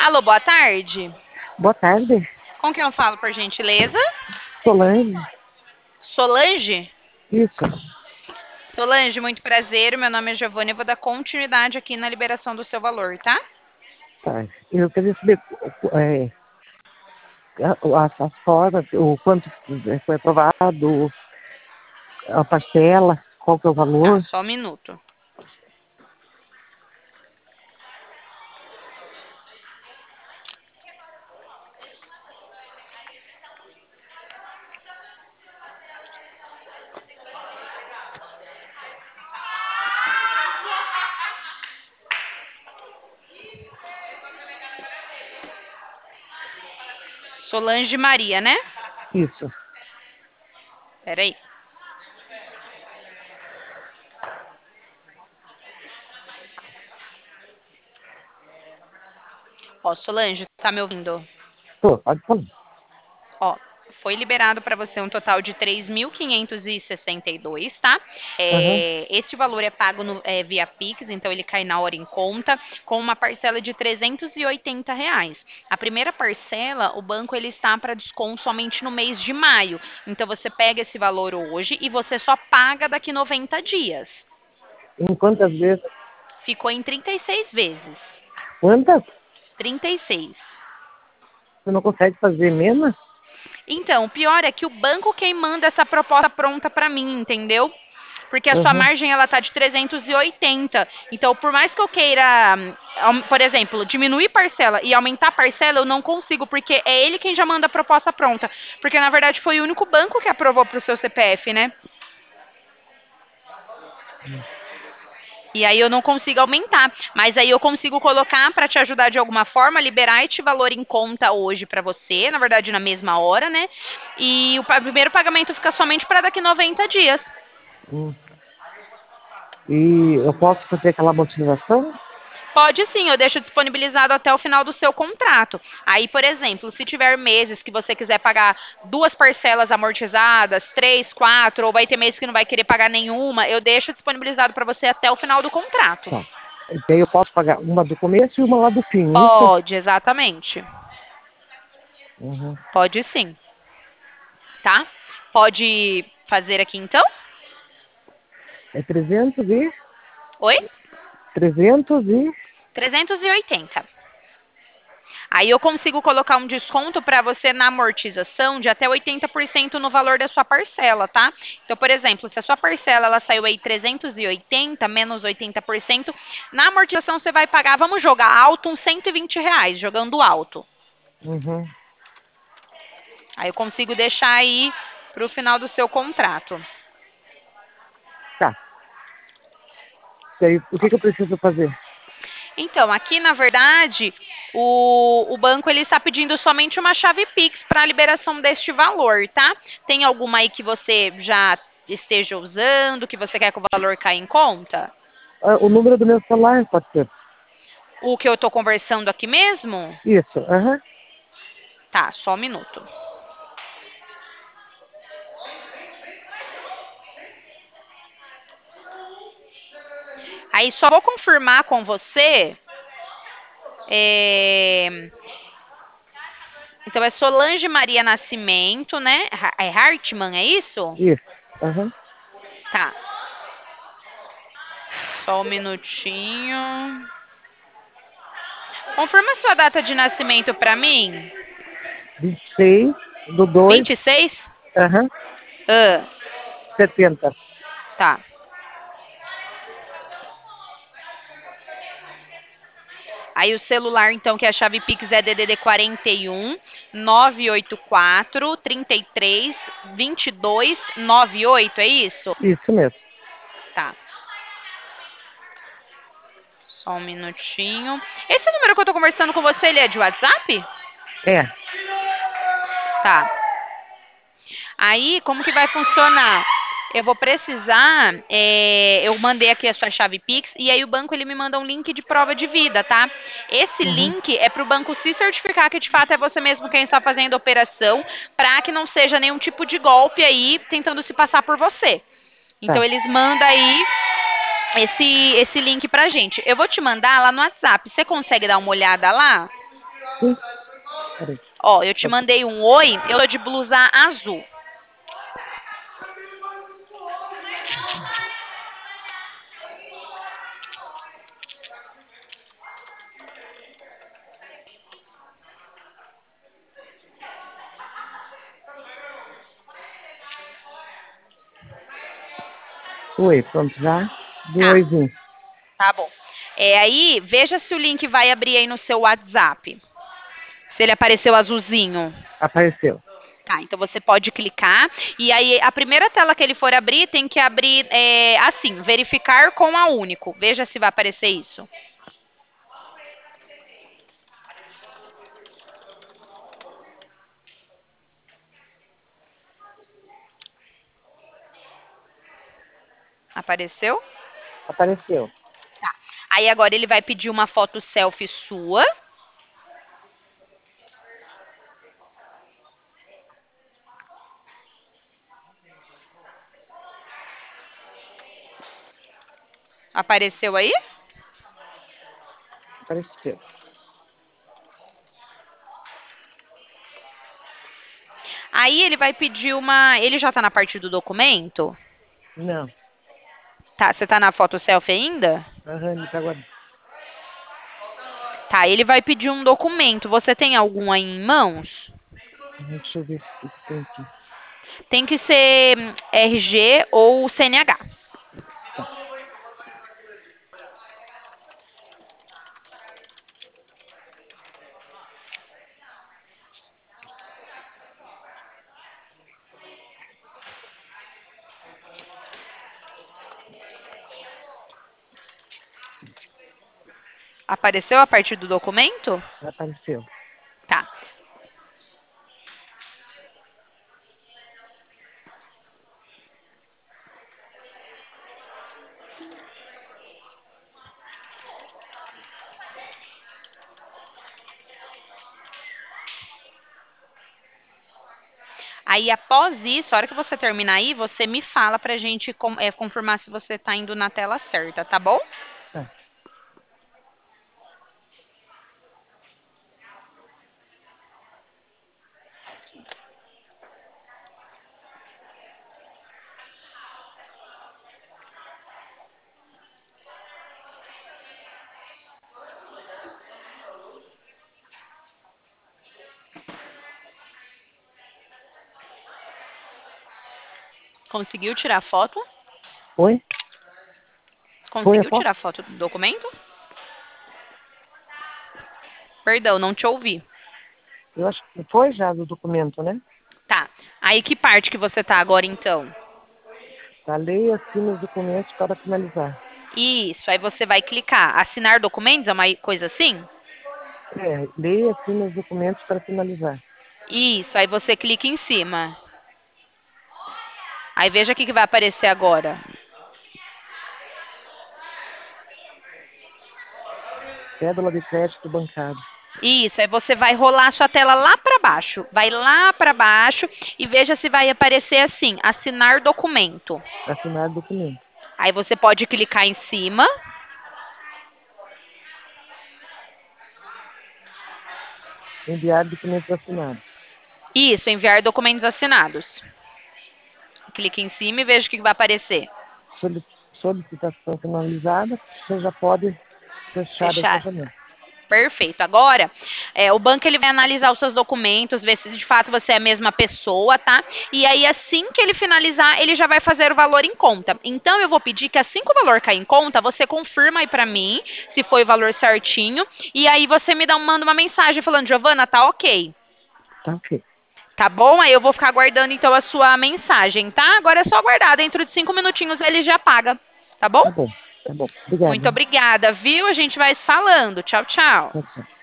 Alô, boa tarde. Boa tarde, Com quem eu falo, por gentileza? Solange. Solange? Isso. Solange, muito prazer. Meu nome é Giovanna e eu vou dar continuidade aqui na liberação do seu valor, tá? Tá. Eu queria saber as formas, o quanto foi aprovado, a parcela, qual que é o Tá, valor. só um minuto. Solange Maria, né? Isso. Peraí. Ó, Solange, tá me ouvindo? Tô, pode falar. Ó, foi liberado para você um total de 3.562, tá? Aham. Este valor é pago via Pix, então ele cai na hora em conta, com uma parcela de R$ 380. A primeira parcela, o banco ele está para desconto somente no mês de maio. Então você pega esse valor hoje e você só paga daqui 90 dias. Em quantas vezes? Ficou em 36 vezes. Quantas? 36. Você não consegue fazer menos? Então, o pior é que o banco quem manda essa proposta pronta para mim, entendeu? Porque a sua Aham. margem ela tá de 380. Então, por mais que eu queira, por exemplo, diminuir parcela e aumentar parcela, eu não consigo, porque é ele quem já manda a proposta pronta. Porque na verdade foi o único banco que aprovou para o seu CPF, né? E aí eu não consigo aumentar, mas aí eu consigo colocar para te ajudar de alguma forma, liberar este valor em conta hoje para você, na verdade na mesma hora, né? E o primeiro pagamento fica somente para daqui 90 dias. Hum. E eu posso fazer aquela amortização? Pode sim, eu deixo disponibilizado até o final do seu contrato. Aí, por exemplo, se tiver meses que você quiser pagar duas parcelas amortizadas, três, quatro, ou vai ter meses que não vai querer pagar nenhuma, eu deixo disponibilizado para você até o final do contrato. Tá. Então eu posso pagar uma do começo e uma lá do fim, isso? Pode, exatamente. Uhum. Pode sim, tá? Pode fazer aqui então? É 300 e... Oi? 300 e... 380. Aí eu consigo colocar um desconto para você na amortização de até 80% no valor da sua parcela, tá? Então, por exemplo, se a sua parcela ela saiu aí 380 menos 80%, na amortização você vai pagar, vamos jogar alto, uns R$ 120, jogando alto. Uhum. Aí eu consigo deixar aí para o final do seu contrato. Tá. E aí, o que eu preciso fazer? Então, aqui na verdade, o banco ele está pedindo somente uma chave Pix para a liberação deste valor, tá? Tem alguma aí que você já esteja usando, que você quer que o valor caia em conta? O número do meu celular pode ser. O que eu estou conversando aqui mesmo? Isso. Aham. Tá, só um minuto. Aí só vou confirmar com você. é, Então é Solange Maria Nascimento, né? É Hartmann, é isso? Isso. Aham. Tá, só um minutinho. Confirma sua data de nascimento para mim. 26 do 2, 26? aham, Ah, 70. tá. Aí o celular, então, que é a chave Pix é DDD 41 984 33 22 98, é isso? Isso mesmo. Tá. Só um minutinho. Esse número que eu tô conversando com você, ele é de WhatsApp? É. Tá. Aí, como que vai funcionar? Eu vou precisar, eu mandei aqui a sua chave Pix e aí o banco ele me manda um link de prova de vida, tá? Esse Uhum. link é para o banco se certificar que de fato é você mesmo quem está fazendo a operação, para que não seja nenhum tipo de golpe aí tentando se passar por você. Então Tá. eles mandam aí esse link pra gente. Eu vou te mandar lá no WhatsApp. Você consegue dar uma olhada lá? Sim, peraí. Ó, eu te mandei um oi, eu tô de blusa azul. Oi, pronto, já? De um Tá, oizinho. tá bom. Aí, veja se o link vai abrir aí no seu WhatsApp. Se ele apareceu azulzinho. Apareceu. Tá, então você pode clicar. E aí, a primeira tela que ele for abrir, tem que abrir assim, verificar com a Único. Veja se vai aparecer isso. Apareceu? Apareceu. Tá. Aí agora ele vai pedir uma foto selfie sua. Apareceu aí? Apareceu. Aí ele vai pedir uma. Ele já tá na parte do documento? Não. Tá, você tá na foto selfie ainda? Aham, ele tá guardando. Tá, ele vai pedir um documento. Você tem algum aí em mãos? Deixa eu ver o que tem aqui. Tem que ser RG ou CNH. Apareceu a partir do documento? Apareceu. Tá. Aí, após isso, a hora que você terminar aí, você me fala pra gente confirmar se você tá indo na tela certa, tá bom? Tá. Conseguiu tirar foto? Foi? Foi a Conseguiu foto? tirar foto do documento? Perdão, não te ouvi. Eu acho que foi já do documento, né? Tá. Aí, que parte que você tá agora, então? Tá, leia assina os documentos para finalizar. Isso, aí você vai clicar. Assinar documentos, é uma coisa assim? Leia assina os documentos para finalizar. Isso, aí você clica em cima. Aí veja o que vai aparecer agora. Cédula de crédito bancário. Isso, aí você vai rolar a sua tela lá para baixo. Vai lá para baixo e veja se vai aparecer assim: assinar documento. Assinar documento. Aí você pode clicar em cima. Enviar documentos assinados. Isso, enviar documentos assinados. Clique em cima e veja o que vai aparecer. Solicitação finalizada. Você já pode fechar o Fechar. fechamento. Perfeito. Agora, o banco ele vai analisar os seus documentos, ver se de fato você é a mesma pessoa, tá? E aí, assim que ele finalizar, ele já vai fazer o valor em conta. Então, eu vou pedir que assim que o valor cair em conta, você confirma aí pra mim se foi o valor certinho. E aí você manda uma mensagem falando, Giovana, tá ok. Tá ok. Tá bom? Aí eu vou ficar aguardando então a sua mensagem, tá? Agora é só aguardar. Dentro de 5 minutinhos ele já paga. Tá bom? Tá bom. Tá bom. Obrigado. Muito obrigada, viu? A gente vai se falando. Tchau, tchau. Tchau, tchau.